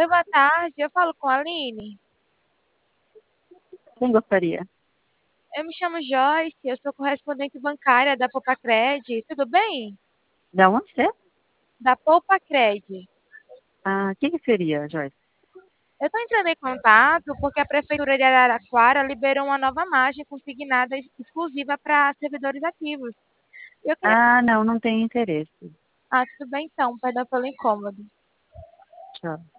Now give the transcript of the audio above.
Oi, boa tarde. Eu falo com a Aline. Quem gostaria? Eu me chamo Joyce, eu sou correspondente bancária da Poupa-Cred. Tudo bem? Da onde você é? Da Poupa-Cred. Ah, o que que seria, Joyce? Eu estou entrando em contato porque a Prefeitura de Araraquara liberou uma nova margem consignada exclusiva para servidores ativos. Eu queria... Ah, não, não tenho interesse. Ah, tudo bem então, perdão pelo incômodo. Tchau.